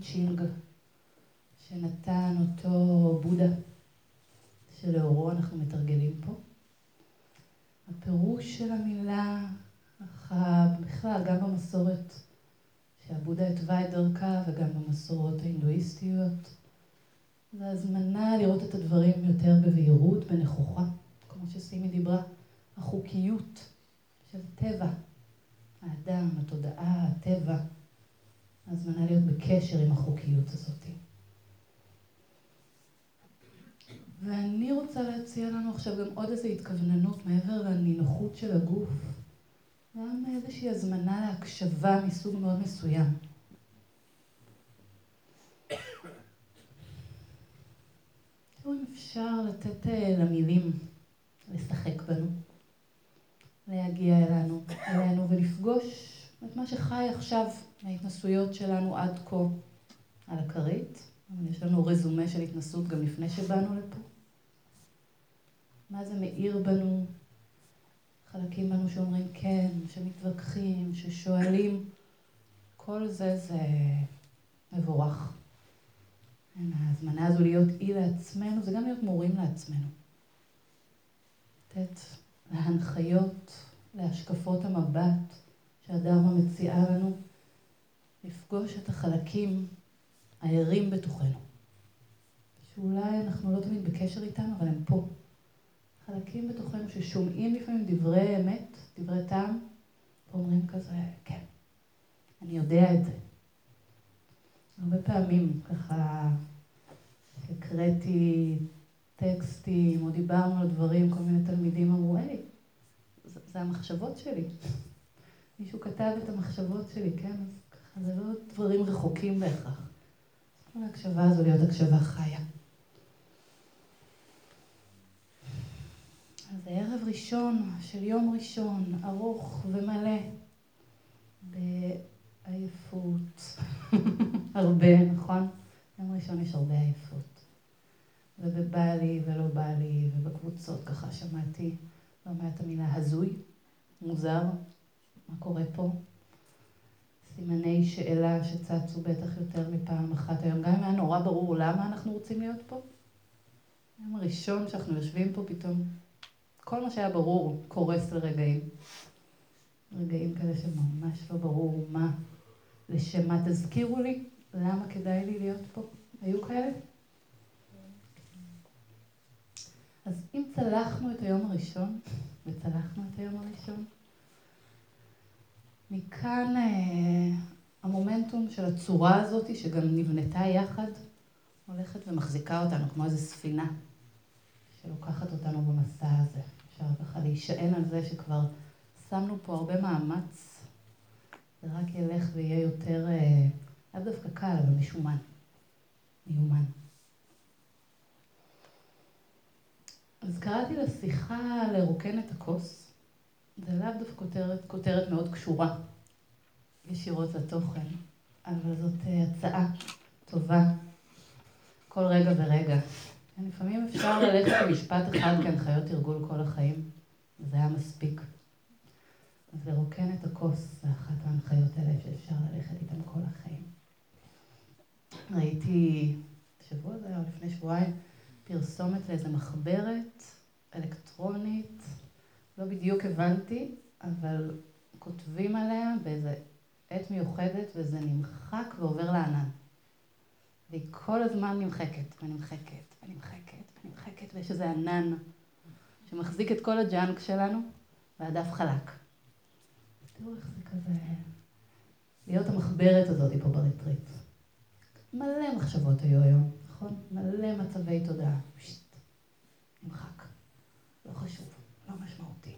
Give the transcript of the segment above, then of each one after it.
צ'ינג שנתן אותו בודה, שלאורו אנחנו מתרגלים פה. הפירוש של המילה, בכלל גם במסורת שהבודה התווה את דרכה וגם במסורות ההינדואיסטיות, זה הזמנה לראות את הדברים יותר בבהירות, בנכוחה, כמו שסימי דיברה, החוקיות של טבע, האדם, התודעה, הטבע, הזמנה להיות בקשר עם החוקיות הזאת. ואני רוצה להציע לנו עכשיו גם עוד איזו התכווננות מעבר לנינוחות של הגוף, גם איזושהי הזמנה להקשבה מסוג מאוד מסוים. תראו אם אפשר לתת למילים לשחק בנו, להגיע אלינו ולפגוש את מה שחי עכשיו מההתנסויות שלנו עד כה על הכרית. יש לנו רזומה של התנסות גם לפני שבאנו לפה. מה זה מאיר בנו? חלקים בנו שאומרים כן, שמתווכחים, ששואלים. כל זה מבורך. ההזמנה הזו להיות אי לעצמנו, זה גם להיות מורים לעצמנו. לתת להנחיות, להשקפות המבט שהדרמה מציעה לנו, לפגוש את החלקים הערים בתוכנו. שאולי אנחנו לא תמיד בקשר איתם, אבל הם פה. חלקים בתוכנו ששומעים לפעמים דברי אמת, דברי טעם, ואומרים כזה, כן, אני יודע את זה. הרבה פעמים ככה הקראתי טקסטים או דיברנו על דברים, כל מיני תלמידים אמרו, היי, זה המחשבות שלי. מישהו כתב את המחשבות שלי, כן? אז ככה זה לא דברים רחוקים בהכרח. כל ההקשבה הזו להיות הקשבה חיה. אז זה ערב ראשון של יום ראשון, ארוך ומלא, בעייפות. הרבה, נכון? יום ראשון יש הרבה עייפות. ובבא לי ולא בא לי, ובקבוצות ככה שמעתי, לא מעט המילה הזוי, מוזר, מה קורה פה? סימני שאלה שצצו בטח יותר מפעם אחת היום, גם אם היה נורא ברור למה אנחנו רוצים להיות פה. היום הראשון שאנחנו יושבים פה פתאום, כל מה שהיה ברור קורס לרגעים. רגעים כאלה שממש לא ברור מה, לשם מה. תזכירו לי למה כדאי לי להיות פה. היו כאלה? אז אם צלחנו את היום הראשון, וצלחנו את היום הראשון, מכאן המומנטום של הצורה הזאת, שגם נבנתה יחד, הולכת ומחזיקה אותנו כמו איזו ספינה, שלוקחת אותנו במסע הזה. אפשר ככה להישען על זה שכבר שמנו פה הרבה מאמץ, זה רק ילך ויהיה יותר, לאו דווקא קל, אבל משומן, מיומן. אז קראתי לשיחה לרוקן את הכוס. זה לאו דווקא כותרת מאוד קשורה ישירות לתוכן, אבל זאת הצעה טובה כל רגע ורגע. לפעמים אפשר ללכת במשפט אחד כהנחיות תרגול כל החיים, וזה היה מספיק. אז לרוקן את הכוס זה אחת ההנחיות האלה שאפשר ללכת איתם כל החיים. ראיתי שבוע זה היה לפני שבועיים פרסומת לאיזו מחברת אלקטרונית, לא בדיוק הבנתי, אבל כותבים עליה באיזה עת מיוחדת וזה נמחק ועובר לענן. והיא כל הזמן נמחקת ונמחקת ונמחקת ונמחקת, ויש איזה ענן שמחזיק את כל הג'אנק שלנו והדף חלק. תראו איך זה כזה, להיות המחברת הזאת פה ברטריט. מלא מחשבות היו היום, נכון? מלא מצבי תודעה. נמחק. לא חשוב, לא משמעותי.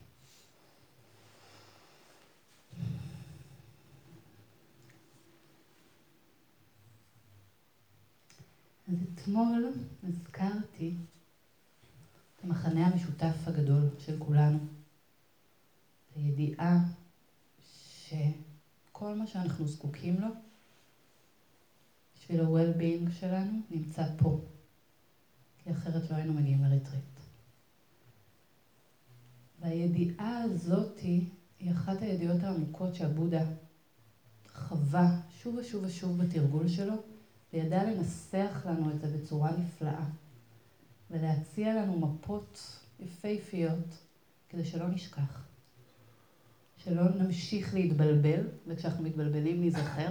אז אתמול הזכרתי את המחנה המשותף הגדול של כולנו. הידיעה שכל מה שאנחנו זקוקים לו, בשביל ה-well-being שלנו, נמצא פה. כי אחרת לא היינו מגיעים לריטריט. והידיעה הזאת היא אחת הידיעות העמוקות שהבודה חווה שוב ושוב ושוב בתרגול שלו, וידע לנסח לנו את זה בצורה נפלאה, ולהציע לנו מפות יפהפיות, כדי שלא נשכח, שלא נמשיך להתבלבל, וכשאנחנו מתבלבלים נזכר,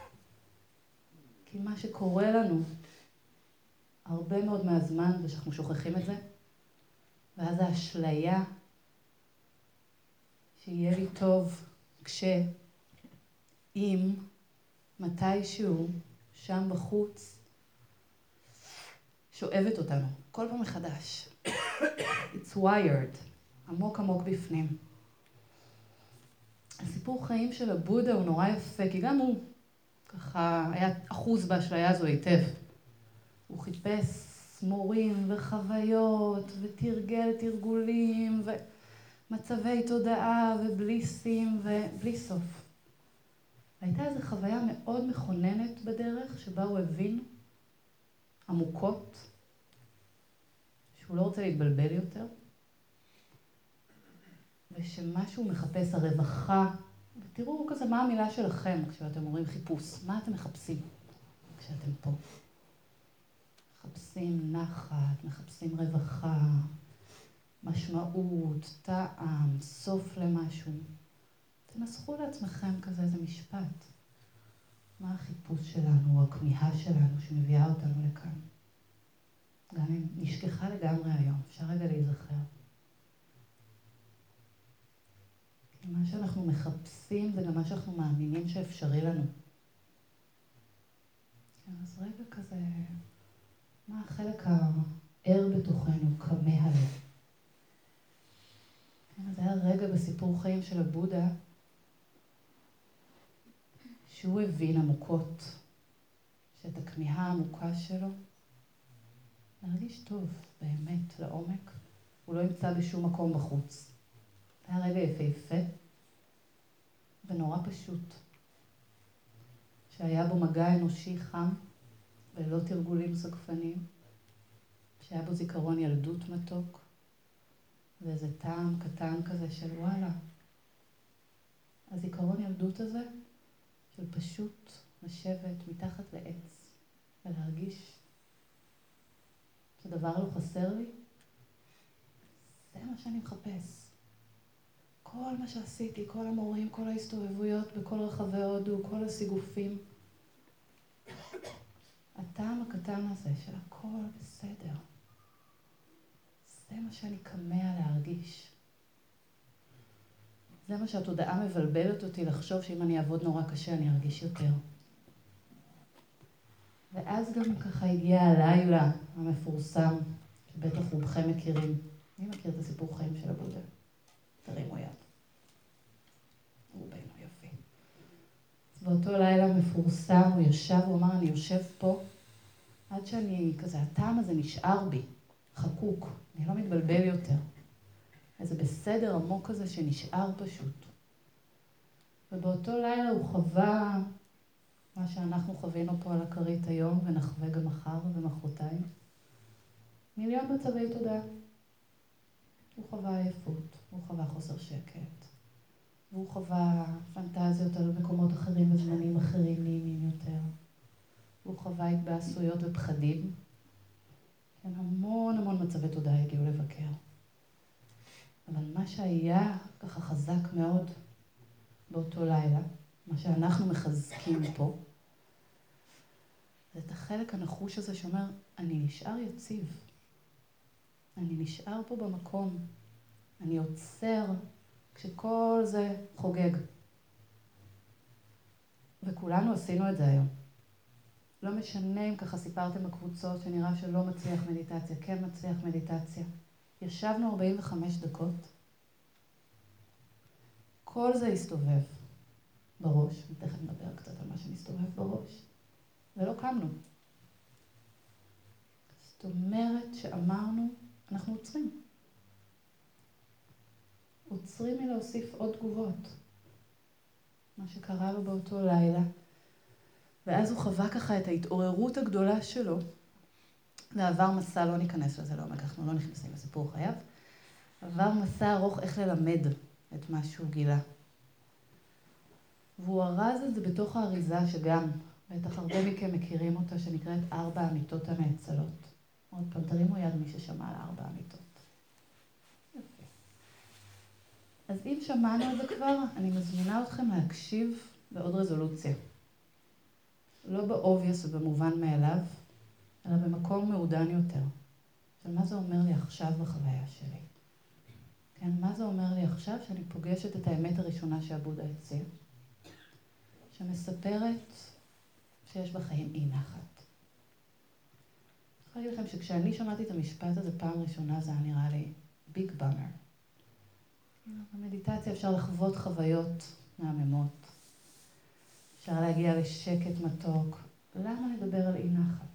כי מה שקורה לנו הרבה מאוד מהזמן זה שאנחנו שוכחים את זה, ואז האשליה שיהיה לי טוב אם מתישהו שם בחוץ שואבת אותנו, כל פעם מחדש. It's wired, עמוק עמוק בפנים. הסיפור חיים של הבודה הוא נורא יפה, כי גם הוא ככה היה אחוז באשליה הזו היטב. הוא חיפש מורים וחוויות ותרגל תרגולים ומצבי תודעה ובליסים ובלי סוף. הייתה איזו חוויה מאוד מכוננת בדרך שבה הוא הבין עמוקות שהוא לא רוצה להתבלבל יותר, ושמה שהוא מחפש הרווחה, ותראו כזה מה המילה שלכם כשאתם אומרים חיפוש, מה אתם מחפשים כשאתם פה? מחפשים נחת, מחפשים רווחה, משמעות, טעם, סוף למשהו. תנסחו לעצמכם כזה איזה משפט. מה החיפוש שלנו, או הכמיהה שלנו שמביאה אותנו לכאן? גם אם נשכחה לגמרי היום, אפשר רגע להיזכר. כי מה שאנחנו מחפשים זה גם מה שאנחנו מאמינים שאפשרי לנו. אז רגע כזה, מה החלק הער בתוכנו, כמה לו? זה היה רגע בסיפור חיים של הבודה, שהוא הבין עמוקות, שאת הכמיהה העמוקה שלו, להרגיש טוב, באמת, לעומק, הוא לא ימצא בשום מקום בחוץ. זה היה רגע יפהפה, ונורא פשוט, שהיה בו מגע אנושי חם, ולא תרגולים סגפניים, שהיה בו זיכרון ילדות מתוק, ואיזה טעם קטן כזה של וואלה. הזיכרון ילדות הזה, של פשוט לשבת מתחת לעץ, ולהרגיש שדבר לא חסר לי, זה מה שאני מחפש. כל מה שעשיתי, כל המורים, כל ההסתובבויות בכל רחבי הודו, כל הסיגופים, הטעם הקטן הזה של הכל בסדר. זה מה שאני כמה להרגיש. זה מה שהתודעה מבלבלת אותי לחשוב שאם אני אעבוד נורא קשה אני ארגיש יותר. ואז גם ככה הגיע הלילה המפורסם, שבטח רובכם מכירים. מי מכיר את הסיפור חיים של הבודה? תרימו יד. רובנו יופי. באותו לילה מפורסם הוא ישב, הוא אמר, אני יושב פה עד שאני כזה, הטעם הזה נשאר בי, חקוק, אני לא מתבלבל יותר. איזה בסדר עמוק כזה שנשאר פשוט. ובאותו לילה הוא חווה מה שאנחנו חווינו פה על הכרית היום, ונחווה גם מחר ומחרתיים. מיליון מצבי תודעה. הוא חווה עייפות, הוא חווה חוסר שקט, והוא חווה פנטזיות על מקומות אחרים וזמנים אחרים נעימים יותר. הוא חווה התבאסויות ופחדים. כן, המון המון מצבי תודעה הגיעו לבקר. אבל מה שהיה ככה חזק מאוד באותו לילה, מה שאנחנו מחזקים פה, זה את החלק הנחוש הזה שאומר, אני נשאר יציב. אני נשאר פה במקום. אני עוצר כשכל זה חוגג. וכולנו עשינו את זה היום. לא משנה אם ככה סיפרתם בקבוצות שנראה שלא מצליח מדיטציה, כן מצליח מדיטציה. ישבנו 45 דקות. כל זה הסתובב בראש, ותכף נדבר קצת על מה שמסתובב בראש. ולא קמנו. זאת אומרת שאמרנו, אנחנו עוצרים. עוצרים מלהוסיף עוד תגובות. מה שקרה לו באותו לילה. ואז הוא חווה ככה את ההתעוררות הגדולה שלו. ועבר מסע, לא ניכנס לזה לעומק, אנחנו לא נכנסים לסיפור חייו. עבר מסע ארוך איך ללמד את מה שהוא גילה. והוא ארז את זה בתוך האריזה שגם בטח הרבה מכם מכירים אותה, שנקראת 4 המיטות הנאצלות. עוד פעם, תרימו יד מי ששמע על 4 המיטות. יופי. אז אם שמענו את זה כבר, אני מזמינה אתכם להקשיב בעוד רזולוציה. לא באובייס ובמובן מאליו, אלא במקום מעודן יותר. של מה זה אומר לי עכשיו בחוויה שלי. כן, מה זה אומר לי עכשיו שאני פוגשת את האמת הראשונה שהבודה הציע, שמספרת שיש בחיים אי נחת. אני יכולה להגיד לכם שכשאני שמעתי את המשפט הזה פעם ראשונה, זה היה נראה לי ביג באמר. במדיטציה אפשר לחוות חוויות מהממות. אפשר להגיע לשקט מתוק. למה לדבר על אי נחת?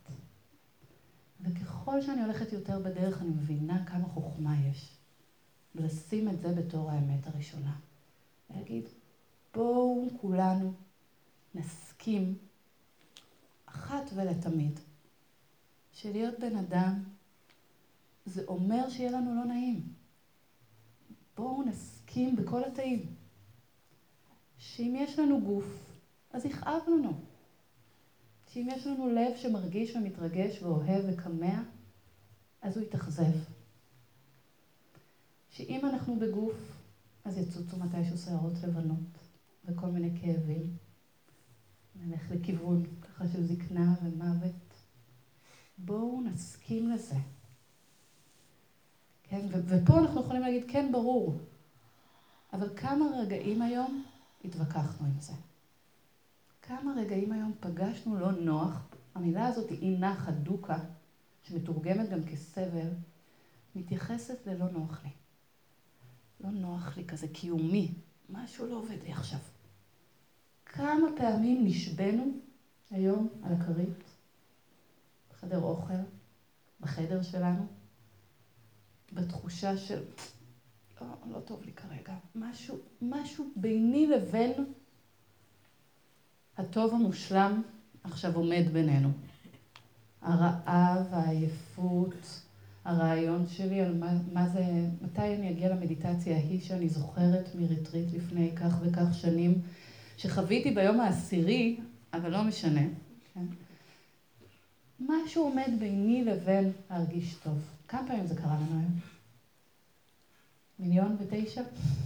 וככל שאני הולכת יותר בדרך, אני מבינה כמה חוכמה יש. ולשים את זה בתור האמת הראשונה. להגיד, בואו כולנו נסכים אחת ולתמיד, שלהיות בן אדם זה אומר שיהיה לנו לא נעים. בואו נסכים בכל התאים. שאם יש לנו גוף, אז יכאב לנו. שאם יש לנו לב שמרגיש ומתרגש ואוהב וקמע, אז הוא יתאכזב. שאם אנחנו בגוף, אז יצוצו מתישהו שערות לבנות וכל מיני כאבים. נלך לכיוון ככה של זקנה ומוות. בואו נסכים לזה. כן? ופה אנחנו יכולים להגיד, כן, ברור. אבל כמה רגעים היום התווכחנו עם זה? כמה רגעים היום פגשנו לא נוח? המילה הזאת היא אי נחת דוקה, שמתורגמת גם כסבל, מתייחסת ללא נוח לי. לא נוח לי, כזה קיומי. משהו לא עובד לי עכשיו. כמה פעמים נשבנו היום על הכרית, בחדר אוכל, בחדר שלנו, בתחושה של, לא טוב לי כרגע. משהו ביני לבין הטוב המושלם עכשיו עומד בינינו. הרעב, העייפות, הרעיון שלי על מה זה, מתי אני אגיע למדיטציה ההיא שאני זוכרת מריטריט לפני כך וכך שנים, שחוויתי ביום העשירי, אבל לא משנה. כן? משהו עומד ביני לבין להרגיש טוב. כמה פעמים זה קרה לנו היום? 1,000,009?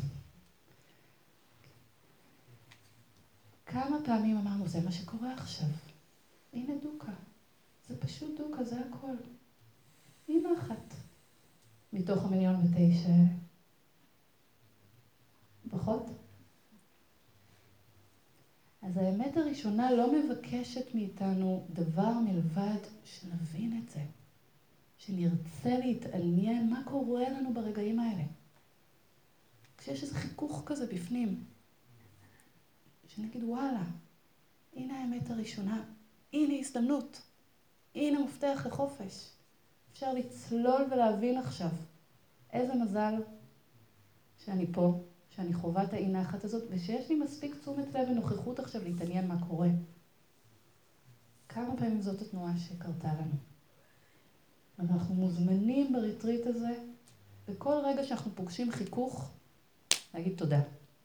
כמה פעמים אמרנו, זה מה שקורה עכשיו. הנה דוקה. זה פשוט דוקה, זה הכל. אי נחת. מתוך 1,000,009. פחות? אז האמת הראשונה לא מבקשת מאיתנו דבר מלבד שנבין את זה. שנרצה להתעניין מה קורה לנו ברגעים האלה. כשיש איזה חיכוך כזה בפנים. שנגיד וואלה, הנה האמת הראשונה, הנה הזדמנות, הנה מפתח לחופש. אפשר לצלול ולהבין עכשיו איזה מזל שאני פה, שאני חווה את האי נחת הזאת, ושיש לי מספיק תשומת לב ונוכחות עכשיו להתעניין מה קורה. כמה פעמים זאת התנועה שקרתה לנו. אנחנו מוזמנים בריטריט הזה, וכל רגע שאנחנו פוגשים חיכוך, להגיד תודה.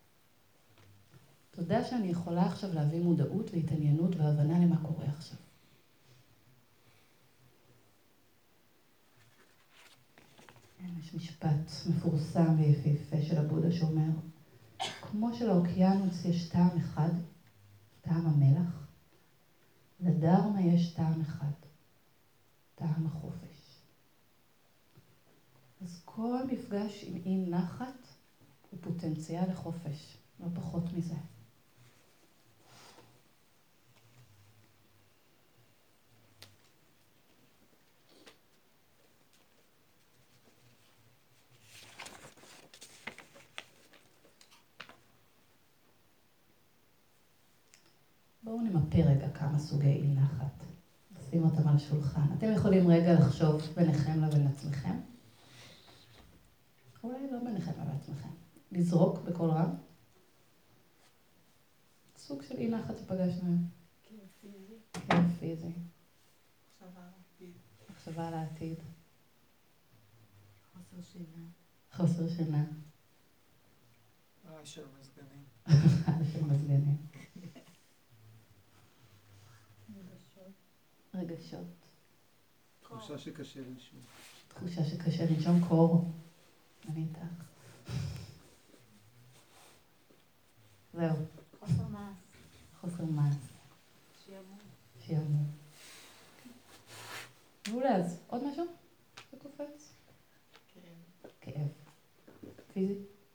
תודה שאני יכולה עכשיו להביא מודעות והתעניינות והבנה למה קורה עכשיו. יש משפט מפורסם ויפהפה של הבודה שאומר, כמו שלאוקיינוס יש טעם אחד, טעם המלח, לדרמה יש טעם אחד, טעם החופש. אז כל מפגש עם אי נחת הוא פוטנציאל לחופש, לא פחות מזה. בואו נמפה רגע כמה סוגי אי נחת. נשים אותם על השולחן. אתם יכולים רגע לחשוב ביניכם לבין עצמכם. אולי לא ביניכם לבין עצמכם. לזרוק בקול רם. סוג של אי נחת שפגשנו היום. כאב פיזי. כאב פיזי. מחשבה על העתיד. מחשבה על העתיד. חוסר שינה. חוסר שינה. רעש של מזגנים. רעש של מזגנים. רגשות. תחושה שקשה לנשום. תחושה שקשה לנשום, קור. אני איתך. זהו. חוסר מעש. חוסר מעש. שיעמום. שיעמום. מעולה, אז עוד משהו? זה קופץ? כאב. כאב. פיזי?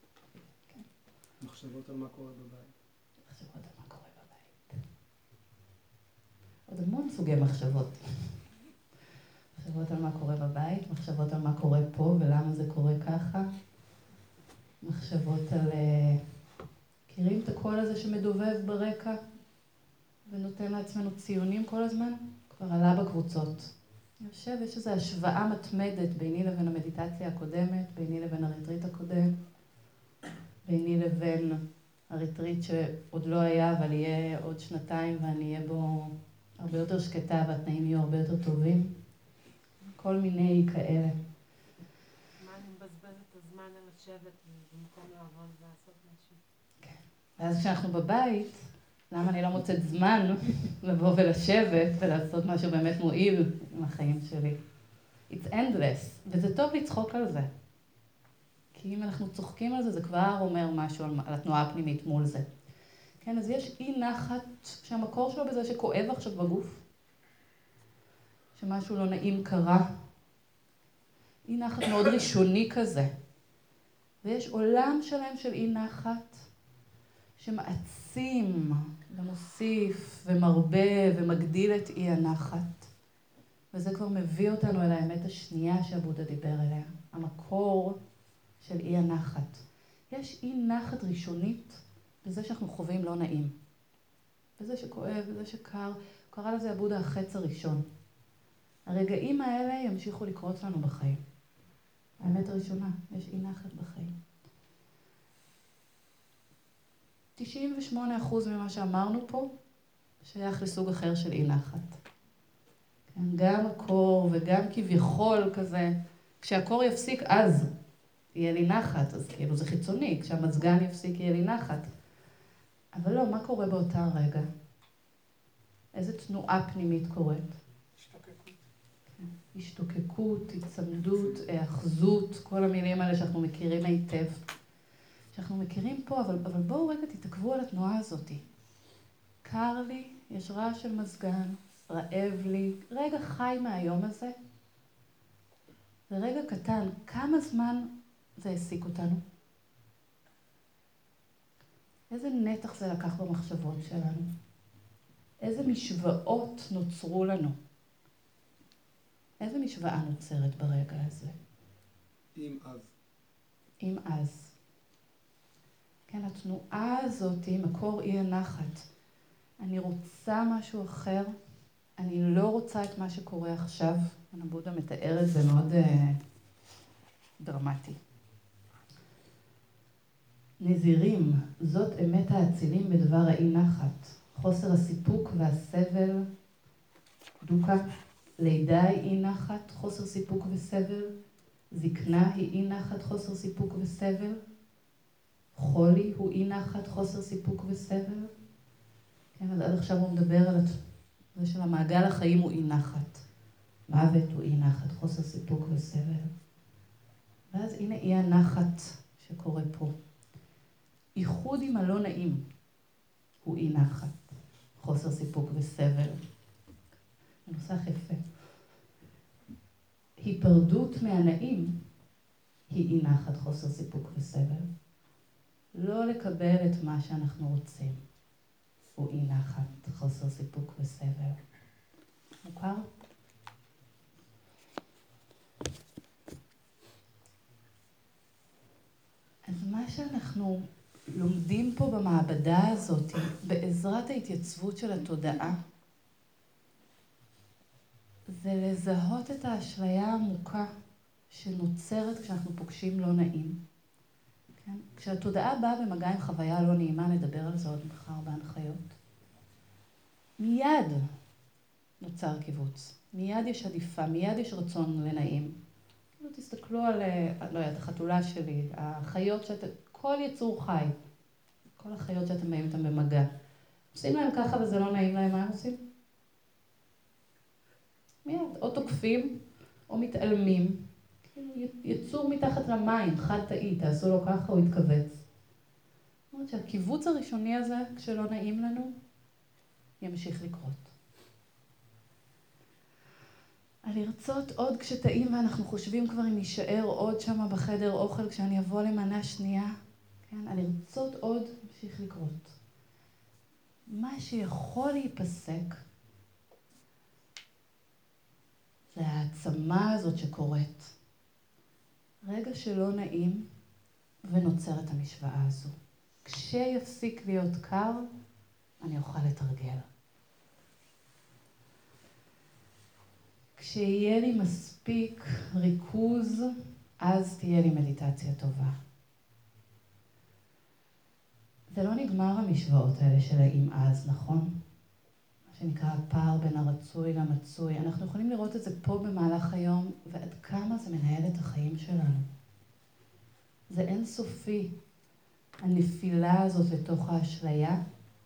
מחשבות על מה קורה בבית. מחשבות על מה קורה בבית. עוד המון סוגי מחשבות. מחשבות על מה קורה בבית, מחשבות על מה קורה פה ולמה זה קורה ככה. מחשבות על... מכירים את הקול הזה שמדובב ברקע ונותן לעצמנו ציונים כל הזמן? כבר עלה בקבוצות. יושב, יש איזו השוואה מתמדת ביני לבין המדיטציה הקודמת, ביני לבין הריטריט הקודם, ביני לבין הריטריט שעוד לא היה, אבל יהיה עוד 2 ואני אהיה בו הרבה יותר שקטה והתנאים יהיו הרבה יותר טובים. כל מיני כאלה. מה אני מבזבז את הזמן על לשבת במקום לעבוד ולעשות משהו? כן. ואז כשאנחנו בבית, למה אני לא מוצאת זמן לבוא ולשבת ולעשות משהו באמת מועיל עם החיים שלי? It's endless, וזה טוב לצחוק על זה. כי אם אנחנו צוחקים על זה, זה כבר אומר משהו על התנועה הפנימית מול זה. כן, אז יש אי נחת שהמקור שלו בזה שכואב עכשיו בגוף, שמשהו לא נעים קרה. אי נחת מאוד ראשוני כזה. ויש עולם שלם של אי נחת שמעצים ומוסיף ומרבה ומגדיל את אי הנחת. וזה כבר מביא אותנו אל האמת השנייה שהבודה דיבר עליה, המקור של אי הנחת. יש אי נחת ראשונית בזה שאנחנו חווים לא נעים. בזה שכואב, בזה שקר, קרא לזה הבודה החץ הראשון. הרגעים האלה ימשיכו לקרות לנו בחיים. האמת הראשונה, יש אי נחת בחיים. 98% ממה שאמרנו פה שייך לסוג אחר של אי נחת. כן, גם הקור וגם כביכול כזה, כשהקור יפסיק אז יהיה לי נחת, אז כאילו זה חיצוני, כשהמזגן יפסיק יהיה לי נחת. אבל לא, מה קורה באותה רגע? איזה תנועה פנימית קורית? השתוקקות. כן. השתוקקות, הצמדות, האחזות, כל המילים האלה שאנחנו מכירים היטב. שאנחנו מכירים פה, אבל בואו רגע תתעכבו על התנועה הזאת. קר לי, יש רעש של מזגן, רעב לי, רגע חי מהיום הזה. זה רגע קטן, כמה זמן זה העסיק אותנו? איזה נתח זה לקח במחשבות שלנו? איזה משוואות נוצרו לנו? איזה משוואה נוצרת ברגע הזה? אם אז. אם אז. כן, התנועה הזאת היא מקור אי הנחת. אני רוצה משהו אחר, אני לא רוצה את מה שקורה עכשיו. הבודה מתאר את זה מאוד דרמטי. נזירים, זאת אמת האצילים בדבר האי נחת. חוסר הסיפוק והסבל, דוקה, לידה היא אי נחת, חוסר סיפוק וסבל, זקנה היא אי נחת, חוסר סיפוק וסבל, חולי הוא אי נחת, חוסר סיפוק וסבל. כן, אז עד עכשיו הוא מדבר על זה של המעגל החיים הוא אי נחת. מוות הוא אי נחת, חוסר סיפוק וסבל. ואז הנה אי הנחת שקורה פה. איחוד עם הלא נעים הוא אי נחת, חוסר סיפוק וסבל. נוסח יפה. היפרדות מהנעים היא אי נחת, חוסר סיפוק וסבל. לא לקבל את מה שאנחנו רוצים הוא אי נחת, חוסר סיפוק וסבל. מוכר? אז מה שאנחנו לומדים פה במעבדה הזאת, בעזרת ההתייצבות של התודעה, זה לזהות את האשליה העמוקה שנוצרת כשאנחנו פוגשים לא נעים. כן? כשהתודעה באה במגע עם חוויה לא נעימה, נדבר על זה עוד מחר בהנחיות. מיד נוצר קיבוץ. מיד יש עדיפה, מיד יש רצון לנעים. כאילו תסתכלו על, לא יודעת, החתולה שלי, החיות כל יצור חי, כל החיות שאתם באים איתם במגע. עושים להם ככה וזה לא נעים להם, מה הם עושים? מיד, או תוקפים, או מתעלמים. יצור מתחת למים, חד תאי, תעשו לו ככה, הוא יתכווץ. זאת אומרת שהקיבוץ הראשוני הזה, כשלא נעים לנו, ימשיך לקרות. על לרצות עוד כשטעים ואנחנו חושבים כבר אם יישאר עוד שם בחדר אוכל כשאני אבוא למנה שנייה, כן? על לרצות עוד ימשיך לקרות. מה שיכול להיפסק זה העצמה הזאת שקורית. רגע שלא נעים ונוצרת המשוואה הזו. כשיפסיק להיות קר, אני אוכל לתרגל. כשיהיה לי מספיק ריכוז, אז תהיה לי מדיטציה טובה. זה לא נגמר המשוואות האלה של האם אז, נכון? מה שנקרא הפער בין הרצוי למצוי. אנחנו יכולים לראות את זה פה במהלך היום, ועד כמה זה מנהל את החיים שלנו. זה אינסופי, הנפילה הזאת לתוך האשליה,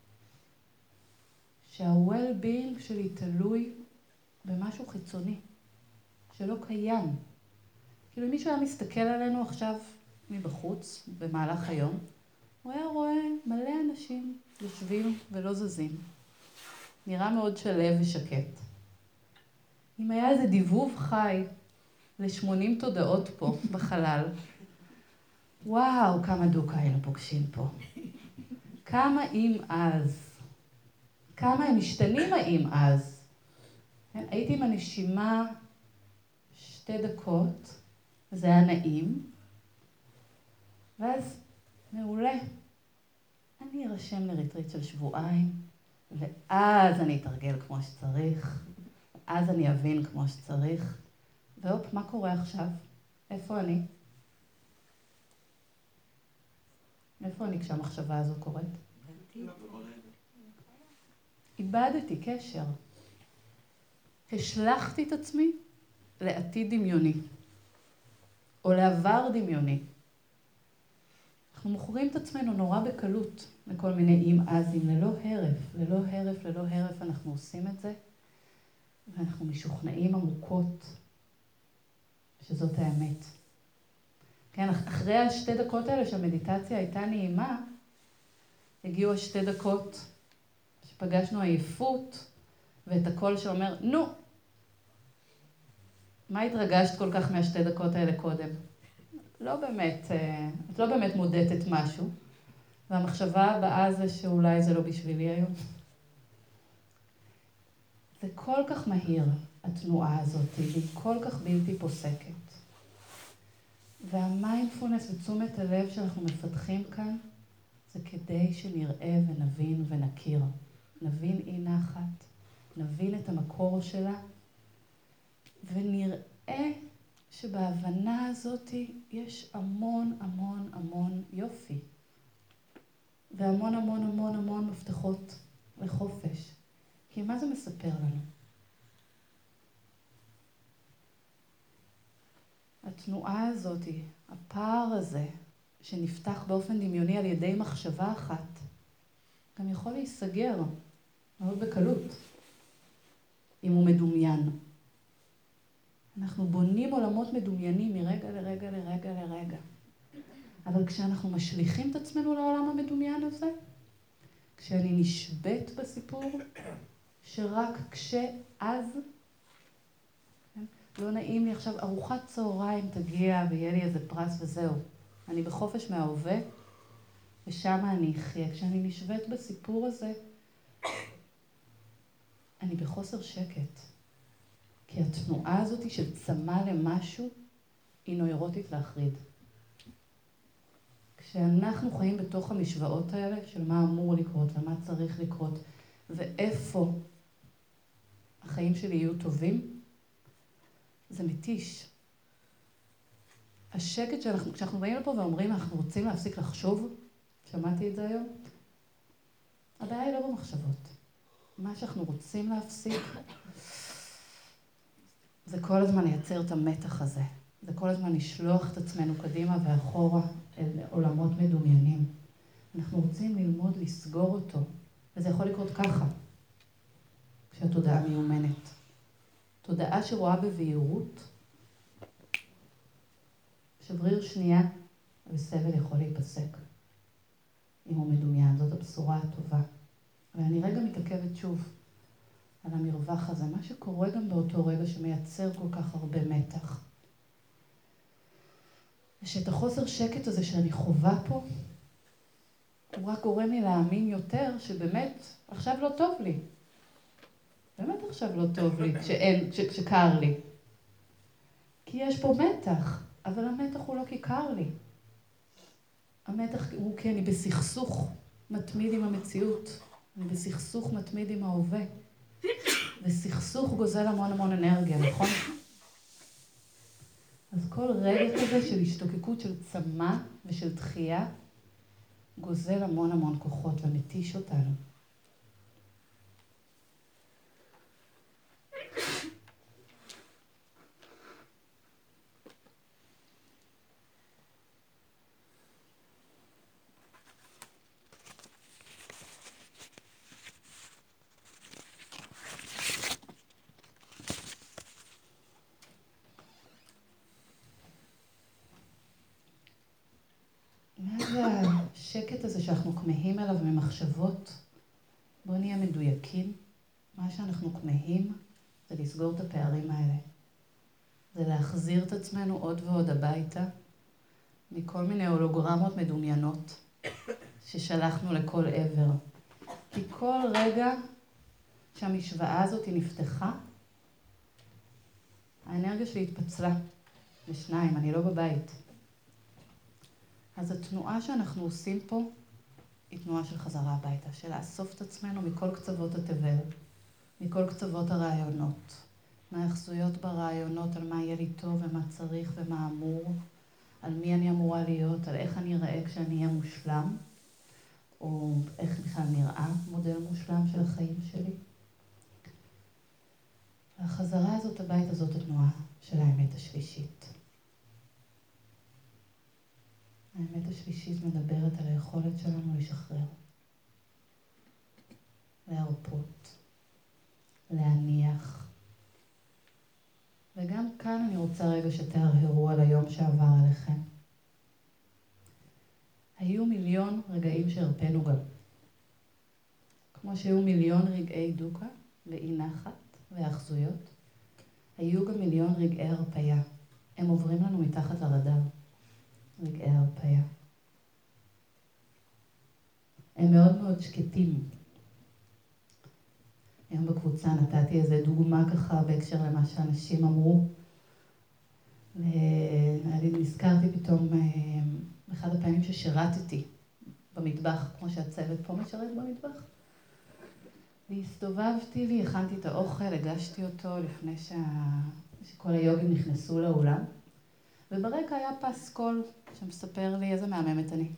שה-well-being שלי תלוי במשהו חיצוני, שלא קיים. כאילו אם מישהו היה מסתכל עלינו עכשיו מבחוץ, במהלך היום, הוא היה רואה מלא אנשים יושבים ולא זזים. נראה מאוד שלב ושקט. אם היה איזה דיבוב חי ל-80 תודעות פה בחלל, וואו, כמה דוקה היינו פוגשים פה. כמה אם אז. כמה הם משתנים האם אז. הייתי עם הנשימה 2 דקות, וזה היה נעים, ואז מעולה. אני ארשם לריטריט של 2 שבועות, ואז אני אתרגל כמו שצריך, ואז אני אבין כמו שצריך, והופ, מה קורה עכשיו? איפה אני? איפה אני כשהמחשבה הזו קורית? איבדתי קשר. השלחתי את עצמי לעתיד דמיוני, או לעבר דמיוני. אנחנו מוכרים את עצמנו נורא בקלות לכל מיני אם אזים, ללא הרף אנחנו עושים את זה, ואנחנו משוכנעים עמוקות שזאת האמת. כן, אחרי 2 דקות האלה שהמדיטציה הייתה נעימה, הגיעו 2 דקות שפגשנו עייפות, ואת הקול שאומר, נו, מה התרגשת כל כך 2 דקות האלה קודם? את לא באמת מודדת משהו, והמחשבה הבאה זה שאולי זה לא בשבילי היום. זה כל כך מהיר, התנועה הזאת, והיא כל כך בלתי פוסקת. והמיינדפולנס ותשומת הלב שאנחנו מפתחים כאן, זה כדי שנראה ונבין ונכיר. נבין אי נחת, נבין את המקור שלה, ונראה שבהבנה הזאת יש המון המון המון יופי. והמון המון המון המון מפתחות לחופש. כי מה זה מספר לנו? התנועה הזאת, הפער הזה, שנפתח באופן דמיוני על ידי מחשבה אחת, גם יכול להיסגר מאוד בקלות, אם הוא מדומיין. אנחנו בונים עולמות מדומיינים מרגע לרגע לרגע לרגע. אבל כשאנחנו משליכים את עצמנו לעולם המדומיין הזה, כשאני נשבט בסיפור, שרק כשאז, לא נעים לי עכשיו, ארוחת צהריים תגיע ויהיה לי איזה פרס וזהו. אני בחופש מההווה, ושם אני אחיה. כשאני נשבט בסיפור הזה, אני בחוסר שקט. כי התנועה הזאת של צמא למשהו, היא נוירוטית להחריד. כשאנחנו חיים בתוך המשוואות האלה, של מה אמור לקרות ומה צריך לקרות, ואיפה החיים שלי יהיו טובים, זה מתיש. השקט כשאנחנו באים לפה ואומרים, אנחנו רוצים להפסיק לחשוב, שמעתי את זה היום, הבעיה היא לא במחשבות. מה שאנחנו רוצים להפסיק, זה כל הזמן לייצר את המתח הזה. זה כל הזמן לשלוח את עצמנו קדימה ואחורה אל עולמות מדומיינים. אנחנו רוצים ללמוד לסגור אותו, וזה יכול לקרות ככה, כשהתודעה מיומנת. תודעה שרואה בבהירות, שבריר שנייה וסבל יכול להיפסק. אם הוא מדומיין, זאת הבשורה הטובה. ואני רגע מתעכבת שוב על המרווח הזה, מה שקורה גם באותו רגע שמייצר כל כך הרבה מתח. ושאת החוסר שקט הזה שאני חווה פה, הוא רק גורם לי להאמין יותר שבאמת עכשיו לא טוב לי. באמת עכשיו לא טוב לי, כשקר לי. כי יש פה מתח, אבל המתח הוא לא כי קר לי. המתח הוא כי אני בסכסוך מתמיד עם המציאות. אני בסכסוך מתמיד עם ההווה. וסכסוך גוזל המון המון אנרגיה, נכון? אז כל רגע כזה של השתוקקות, של צמא ושל דחייה, גוזל המון המון כוחות ומתיש אותנו. השקט הזה שאנחנו כמהים אליו ממחשבות, בואו נהיה מדויקים. מה שאנחנו כמהים זה לסגור את הפערים האלה. זה להחזיר את עצמנו עוד ועוד הביתה, מכל מיני הולוגרמות מדומיינות ששלחנו לכל עבר. כי כל רגע שהמשוואה הזאת נפתחה, האנרגיה שלי התפצלה לשניים, אני לא בבית. אז התנועה שאנחנו עושים פה היא תנועה של חזרה הביתה, של לאסוף את עצמנו מכל קצוות התבל, מכל קצוות הרעיונות, מהיחסויות ברעיונות על מה יהיה לי טוב ומה צריך ומה אמור, על מי אני אמורה להיות, על איך אני אראה כשאני אהיה מושלם, או איך בכלל נראה מודל מושלם של החיים שלי. והחזרה הזאת הביתה זאת התנועה של האמת השלישית. האמת השלישית מדברת על היכולת שלנו לשחרר, להרפות, להניח. וגם כאן אני רוצה רגע שתהרהרו על היום שעבר עליכם. היו מיליון רגעים שהרפאנו גם. כמו שהיו מיליון רגעי דוקה ואי נחת והאחזויות, היו גם מיליון רגעי הרפאיה. הם עוברים לנו מתחת לרדאר. רגעי הרפאיה. הם מאוד מאוד שקטים. היום בקבוצה נתתי איזה דוגמה ככה בהקשר למה שאנשים אמרו. אני נזכרתי פתאום באחד הפעמים ששירתתי במטבח, כמו שהצוות פה משרת במטבח. והסתובבתי והכנתי את האוכל, הגשתי אותו לפני שכל היוגים נכנסו לאולם. וברקע היה פסקול שמספר לי איזה מהממת אני.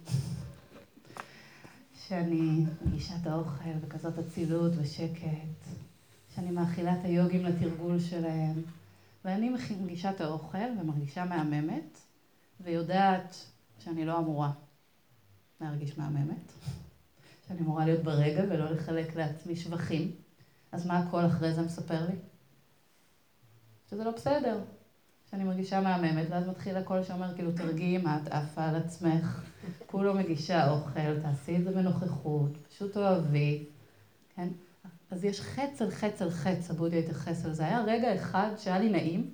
שאני מגישה את האוכל בכזאת אצילות ושקט, שאני מאכילה את היוגים לתרגול שלהם, ואני מגישה את האוכל ומרגישה מהממת, ויודעת שאני לא אמורה להרגיש מהממת, שאני אמורה להיות ברגע ולא לחלק לעצמי שבחים. אז מה הכל אחרי זה מספר לי? שזה לא בסדר. שאני מרגישה מהממת, ואז מתחיל הכל שאומר, כאילו, תרגיעי מה את עפה על עצמך, כולו מגישה אוכל, תעשי את זה בנוכחות, פשוט אוהבי, כן? אז יש חץ על חץ על חץ, הבודהה התייחס על זה. היה רגע אחד שהיה לי נעים,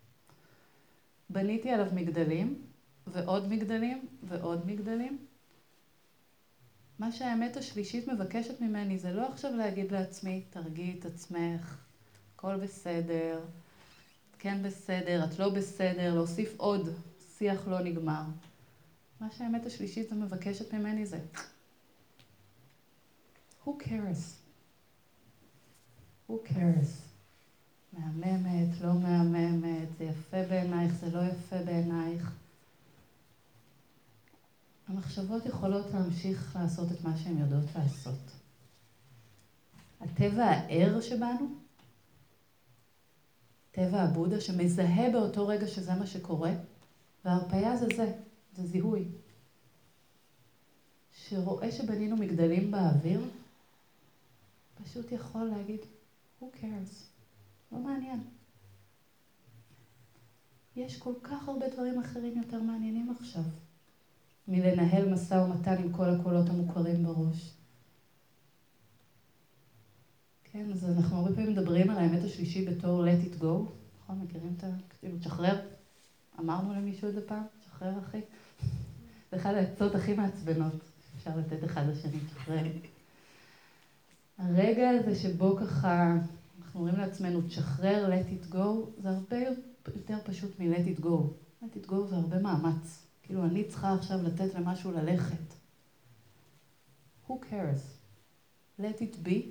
בניתי עליו מגדלים, ועוד מגדלים, ועוד מגדלים. מה שהאמת השלישית מבקשת ממני, זה לא עכשיו להגיד לעצמי, תרגיעי את עצמך, הכל בסדר, כן בסדר, את לא בסדר, להוסיף עוד, שיח לא נגמר. מה שהאמת השלישית זה מבקשת ממני זה, who cares? who cares? מהממת, לא מהממת, זה יפה בעינייך, זה לא יפה בעינייך. המחשבות יכולות להמשיך לעשות את מה שהן יודעות לעשות. הטבע הער שבנו, טבע הבודה שמזהה באותו רגע שזה מה שקורה, וההרפאיה זה זיהוי. שרואה שבנינו מגדלים באוויר, פשוט יכול להגיד, who cares? לא מעניין. יש כל כך הרבה דברים אחרים יותר מעניינים עכשיו, מלנהל משא ומתן עם כל הקולות המוכרים בראש. כן, אז אנחנו הרבה פעמים מדברים על האמת השלישי בתור let it go, נכון? מכירים את ה... כאילו, תשחרר? אמרנו למישהו את זה פעם? תשחרר, אחי? זה אחד העצות הכי מעצבנות, אפשר לתת אחד לשני, תשחרר. הרגע הזה שבו ככה, אנחנו אומרים לעצמנו, תשחרר, let it go, זה הרבה יותר פשוט מ-let it go. let it go זה הרבה מאמץ. כאילו, אני צריכה עכשיו לתת למשהו ללכת. Who cares? let it be.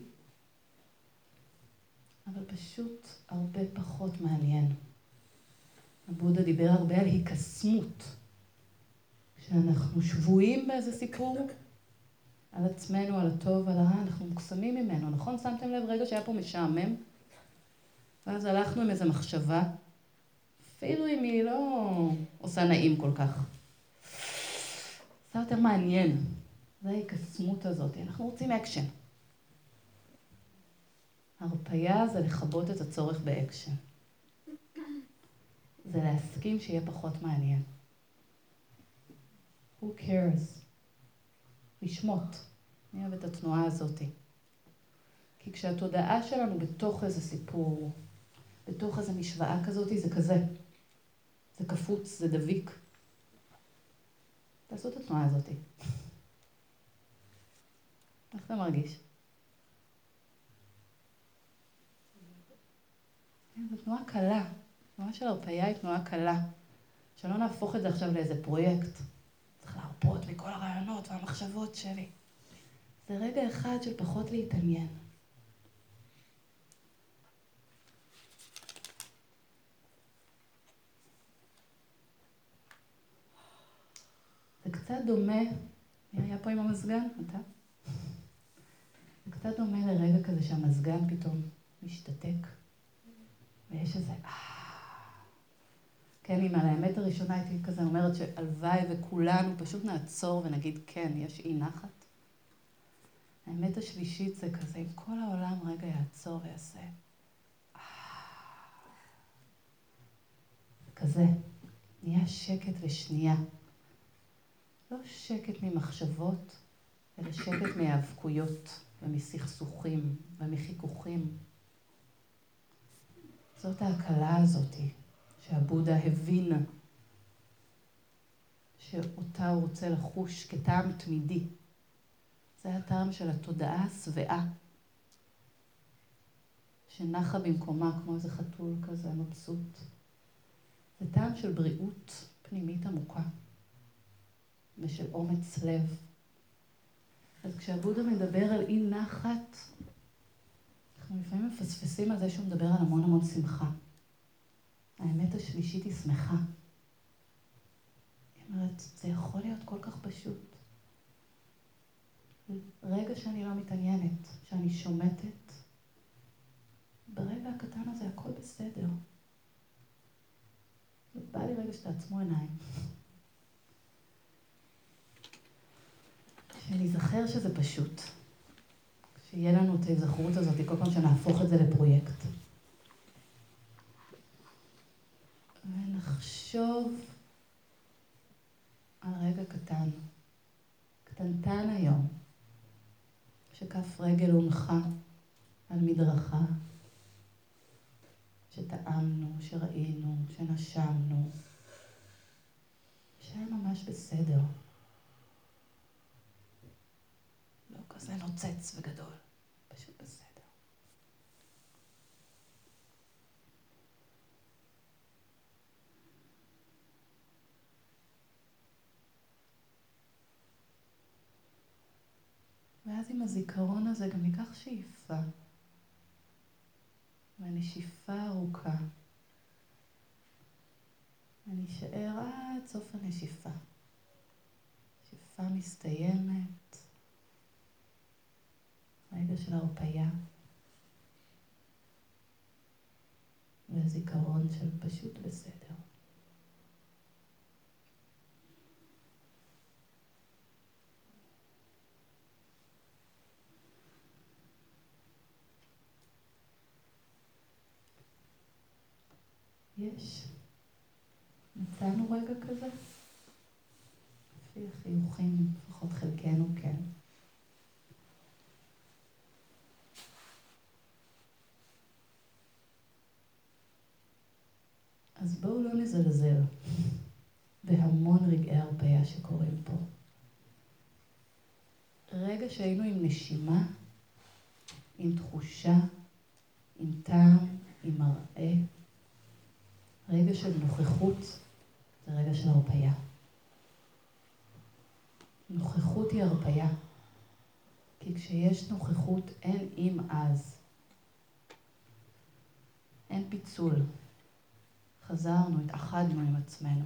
אבל פשוט הרבה פחות מעניין. הבודה דיבר הרבה על היקסמות. כשאנחנו שבויים באיזה סיפור, על עצמנו, על הטוב, על הרע, אנחנו מוקסמים ממנו. נכון? שמתם לב רגע שהיה פה משעמם? ואז הלכנו עם איזו מחשבה, אפילו אם היא לא עושה נעים כל כך. זה יותר מעניין. זה ההיקסמות הזאת. אנחנו רוצים אקשן. הרפאיה זה לכבות את הצורך באקשן. זה להסכים שיהיה פחות מעניין. Who cares? לשמות. אני אוהב את התנועה הזאת. כי כשהתודעה שלנו בתוך איזה סיפור, בתוך איזה משוואה כזאת, זה כזה. זה קפוץ, זה דביק. תעשו את התנועה הזאת. איך אתה מרגיש? זו תנועה קלה. תנועה של הרפאיה היא תנועה קלה. שלא נהפוך את זה עכשיו לאיזה פרויקט. צריך להרפות מכל הרעיונות והמחשבות שלי. זה רגע אחד של פחות להתעניין. זה קצת דומה, מי היה פה עם המזגן? אתה? זה קצת דומה לרגע כזה שהמזגן פתאום משתתק. ויש איזה כן, אם על האמת הראשונה הייתי כזה אומרת שהלוואי וכולנו פשוט נעצור ונגיד כן, יש אי נחת. האמת השלישית זה כזה, אם כל העולם רגע יעצור ויעשה כזה, נהיה שקט לשנייה. לא שקט ממחשבות, אלא שקט מהאבקויות ומסכסוכים ומחיכוכים. זאת ההקלה הזאת שהבודה הבין שאותה הוא רוצה לחוש כטעם תמידי. זה הטעם של התודעה השבעה, שנחה במקומה כמו איזה חתול כזה מבסוט. זה טעם של בריאות פנימית עמוקה ושל אומץ לב. אז כשהבודה מדבר על אי נחת, אנחנו לפעמים מפספסים על זה שהוא מדבר על המון המון שמחה. האמת השלישית היא שמחה. היא אומרת, זה יכול להיות כל כך פשוט. רגע שאני לא מתעניינת, שאני שומטת, ברגע הקטן הזה הכל בסדר. בא לי רגע שתעצמו עיניים. שנזכר שזה פשוט. שיהיה לנו את ההזכרות הזאת כל פעם שנהפוך את זה לפרויקט. ונחשוב על רגע קטן, קטנטן היום, שכף רגל הונחה על מדרכה, שטעמנו, שראינו, שנשמנו, שהיה ממש בסדר. לא כזה נוצץ וגדול, פשוט בסדר. ואז עם הזיכרון הזה גם ניקח שאיפה. ונשיפה ארוכה. ונשאר עד סוף הנשיפה. שאיפה מסתיימת. רגע של הרפאיה. וזיכרון של פשוט בסדר. יש נתנו רגע כזה? לפי חיוכים, לפחות חלקנו כן. אז בואו לא נזלזל בהמון רגעי הרפאיה שקורים פה. רגע שהיינו עם נשימה, עם תחושה, עם טעם, עם מראה. רגע של נוכחות זה רגע של הרפאיה. נוכחות היא הרפאיה. כי כשיש נוכחות אין אם אז. אין פיצול. חזרנו, התאחדנו עם עצמנו.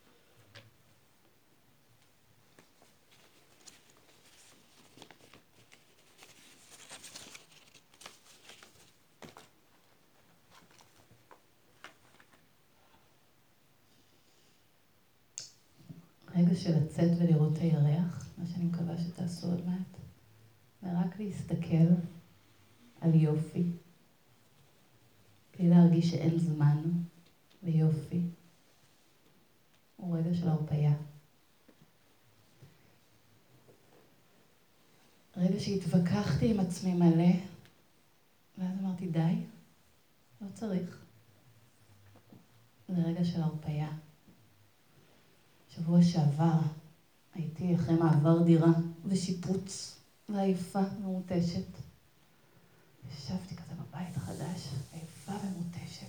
רגע של לצאת ולראות את הירח, מה שאני מקווה שתעשו עוד מעט, ורק להסתכל על יופי, בלי להרגיש שאין זמן ויופי. הוא רגע של הרפאיה. רגע שהתווכחתי עם עצמי מלא, ואז אמרתי די, לא צריך. זה רגע של הרפאיה. שבוע שעבר הייתי אחרי מעבר דירה ושיפוץ ועייפה ומותשת. ישבתי כזה בבית החדש, עייפה ומותשת.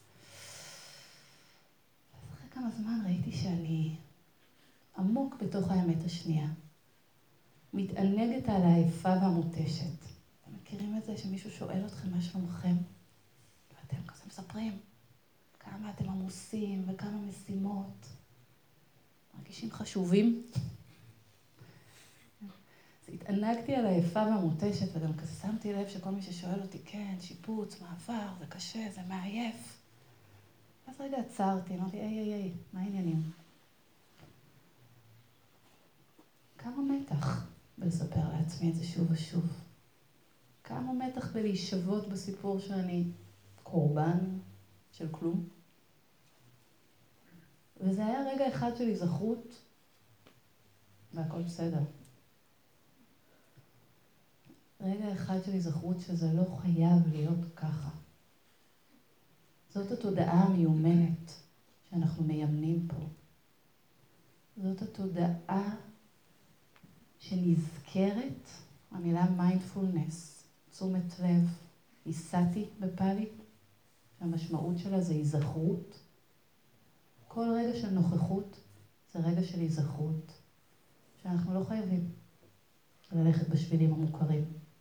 אז אחרי כמה זמן ראיתי שאני עמוק בתוך האמת השנייה. מתענגת על העייפה והמותשת. אתם מכירים את זה שמישהו שואל אתכם מה שלומכם? ואתם כזה מספרים כמה אתם עמוסים וכמה משימות. מרגישים חשובים. אז התענגתי על העייפה והמותשת, וגם כזה שמתי לב שכל מי ששואל אותי, כן, שיפוץ, מעבר, זה קשה, זה מעייף. אז רגע עצרתי, אמרתי, איי, מה העניינים? כמה מתח בלספר לעצמי את זה שוב ושוב. כמה מתח בלהישבות בסיפור שאני קורבן של כלום. וזה היה רגע אחד של היזכרות, והכל בסדר. רגע אחד של היזכרות שזה לא חייב להיות ככה. זאת התודעה המיומנת שאנחנו מיימנים פה. זאת התודעה שנזכרת, המילה מיינדפולנס, תשומת לב, איסתי בפאלי, המשמעות שלה זה היזכרות. כל רגע של נוכחות זה רגע של היזכרות, שאנחנו לא חייבים ללכת בשבילים המוכרים.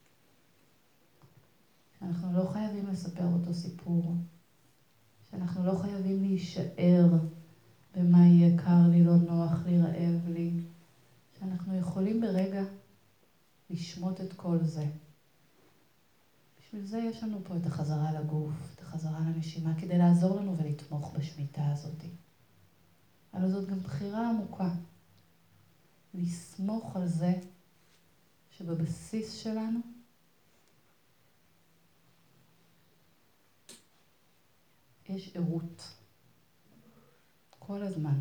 שאנחנו לא חייבים לספר אותו סיפור, שאנחנו לא חייבים להישאר במה יהיה קר לי, לא נוח לי, רעב לי, שאנחנו יכולים ברגע לשמוט את כל זה. בשביל זה יש לנו פה את החזרה לגוף, את החזרה לנשימה, כדי לעזור לנו ולתמוך בשמיטה הזאת. אבל זאת גם בחירה עמוקה, לסמוך על זה שבבסיס שלנו יש ערות. כל הזמן.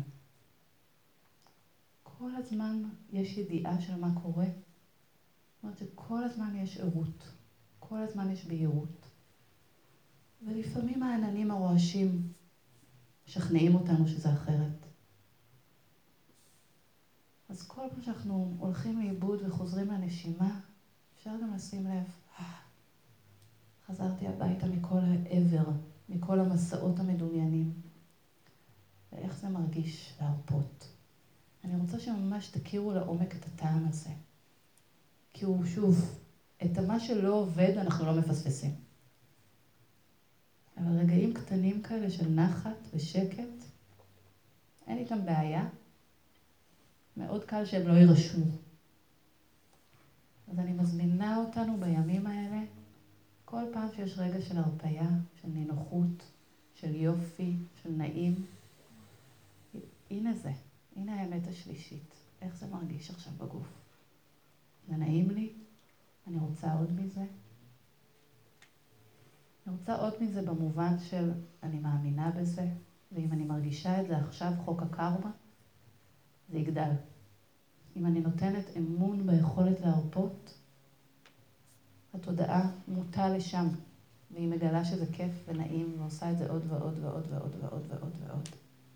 כל הזמן יש ידיעה של מה קורה. זאת אומרת שכל הזמן יש ערות. כל הזמן יש בהירות. ולפעמים העננים הרועשים משכנעים אותנו שזה אחרת. אז כל פעם שאנחנו הולכים לאיבוד וחוזרים לנשימה, אפשר גם לשים לב, חזרתי הביתה מכל העבר, מכל המסעות המדומיינים. ואיך זה מרגיש להרפות. אני רוצה שממש תכירו לעומק את הטעם הזה. כי הוא שוב, את מה שלא עובד אנחנו לא מפספסים. אבל רגעים קטנים כאלה של נחת ושקט, אין איתם בעיה. מאוד קל שהם לא יירשמו. אז אני מזמינה אותנו בימים האלה, כל פעם שיש רגע של הרפאיה, של נינוחות, של יופי, של נעים. הנה זה, הנה האמת השלישית. איך זה מרגיש עכשיו בגוף? זה נעים לי? אני רוצה עוד מזה? אני רוצה עוד מזה במובן של אני מאמינה בזה, ואם אני מרגישה את זה עכשיו, חוק הקרמה, זה יגדל. אם אני נותנת אמון ביכולת להרפות, התודעה מוטה לשם, והיא מגלה שזה כיף ונעים, ועושה את זה עוד ועוד ועוד ועוד ועוד ועוד ועוד.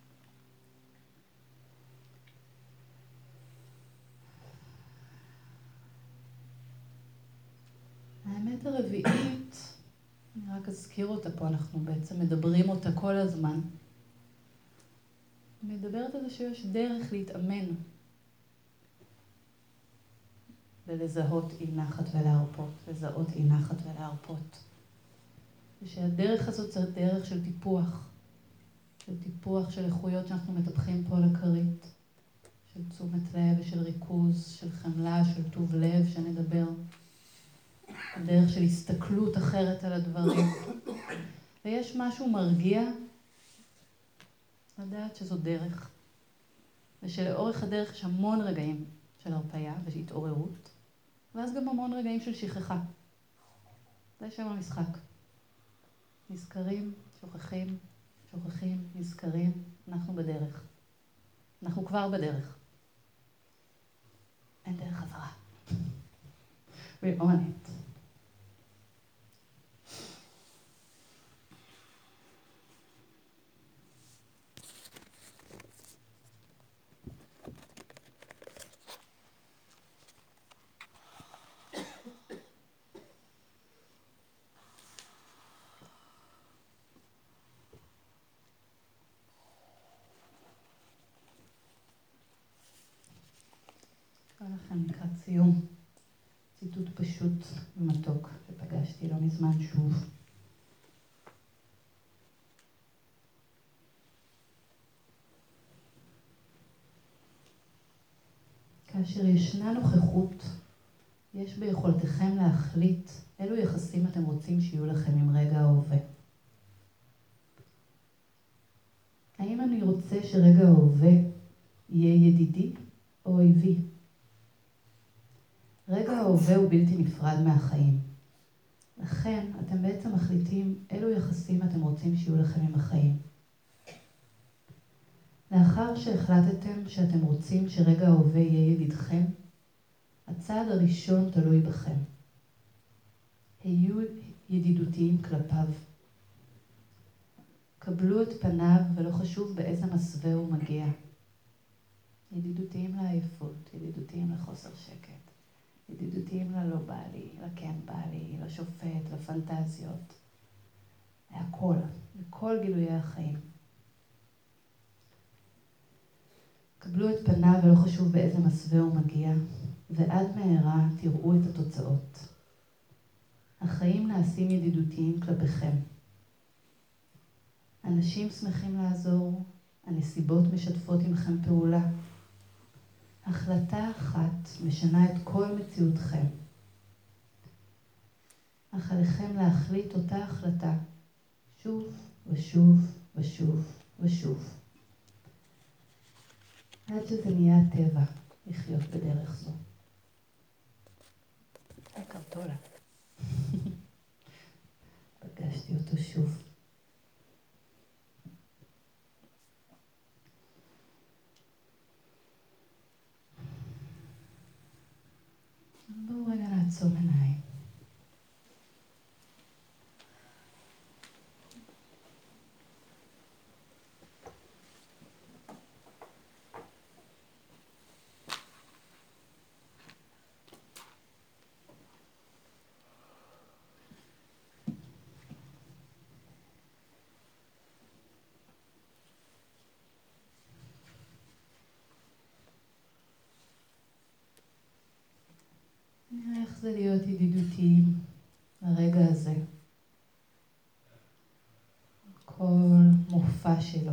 האמת הרביעית, אני רק אזכיר אותה פה, אנחנו בעצם מדברים אותה כל הזמן. אני מדברת על זה שיש דרך להתאמן ולזהות אי נחת ולהרפות, לזהות אי נחת ולהרפות. ושהדרך הזאת זה דרך של טיפוח של איכויות שאנחנו מטפחים פה על הכרית, של תשומת לב ושל ריכוז, של חמלה, של טוב לב שנדבר. דרך של הסתכלות אחרת על הדברים. ויש משהו מרגיע לדעת שזו דרך. ושלאורך הדרך יש המון רגעים של הרפאיה והתעוררות, ואז גם המון רגעים של שכחה. זה שם המשחק. נזכרים, שוכחים, שוכחים, נזכרים, אנחנו בדרך. אנחנו כבר בדרך. אין דרך חזרה. We're on it. לכם לקראת סיום, ציטוט פשוט ומתוק שפגשתי לא מזמן שוב. כאשר ישנה נוכחות, יש ביכולתכם להחליט אילו יחסים אתם רוצים שיהיו לכם עם רגע ההווה. האם אני רוצה שרגע ההווה יהיה ידידי או אויבי? רגע ההווה הוא בלתי נפרד מהחיים. לכן אתם בעצם מחליטים אילו יחסים אתם רוצים שיהיו לכם עם החיים. לאחר שהחלטתם שאתם רוצים שרגע ההווה יהיה ידידכם, הצעד הראשון תלוי בכם. היו ידידותיים כלפיו. קבלו את פניו ולא חשוב באיזה מסווה הוא מגיע. ידידותיים לעייפות, ידידותיים לחוסר שקט. ידידותיים ללא בא לי, לכן בא לי, לשופט, לפנטזיות. להכל, לכל גילויי החיים. קבלו את פניו ולא חשוב באיזה מסווה הוא מגיע, ועד מהרה תראו את התוצאות. החיים נעשים ידידותיים כלפיכם. אנשים שמחים לעזור, הנסיבות משתפות עמכם פעולה. החלטה אחת משנה את כל מציאותכם. אך עליכם להחליט אותה החלטה שוב ושוב ושוב ושוב. עד שזה נהיה טבע לחיות בדרך זו. קרטולה. פגשתי אותו שוב. בואו רגע נעצום עיניים. נראה איך זה להיות ידידותיים לרגע הזה. כל מופע שלו.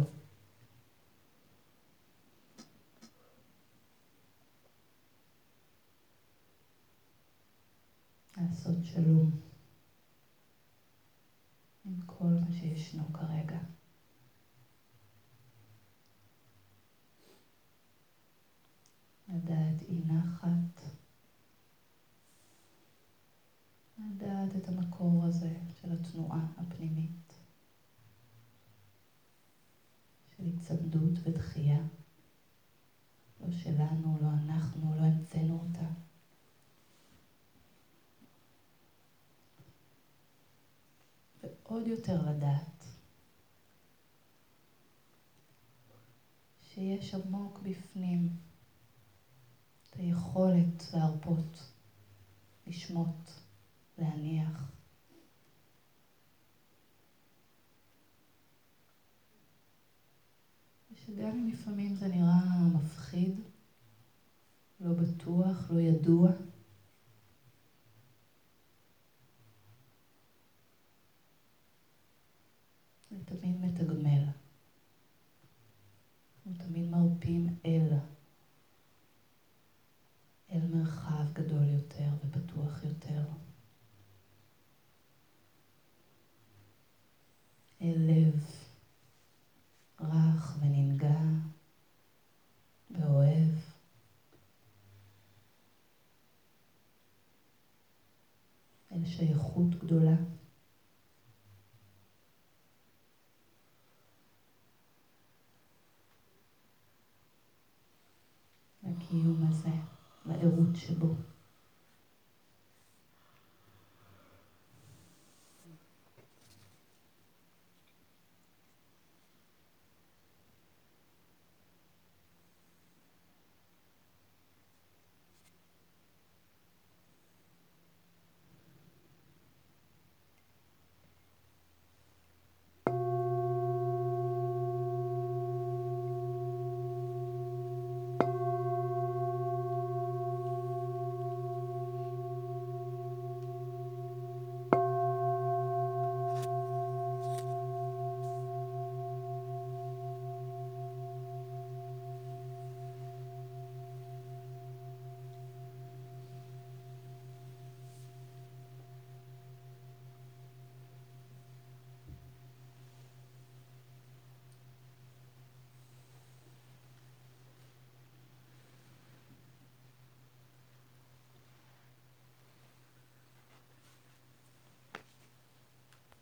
לעשות שלום עם כל מה שישנו כרגע. לדעת אי נחת. לדעת את המקור הזה של התנועה הפנימית. הצמדות ודחייה. לא שלנו, לא אנחנו, לא המצאנו אותה. ועוד יותר לדעת שיש עמוק בפנים את היכולת להרפות, לשמות, להניח. ושגם אם לפעמים זה נראה מפחיד, לא בטוח, לא ידוע, זה תמיד מתגמל. אנחנו תמיד מרפים אל מרחב גדול יותר ובטוח יותר. אל לב רך וננגע ואוהב. אל שייכות גדולה. לקיום הזה, לעירות שבו.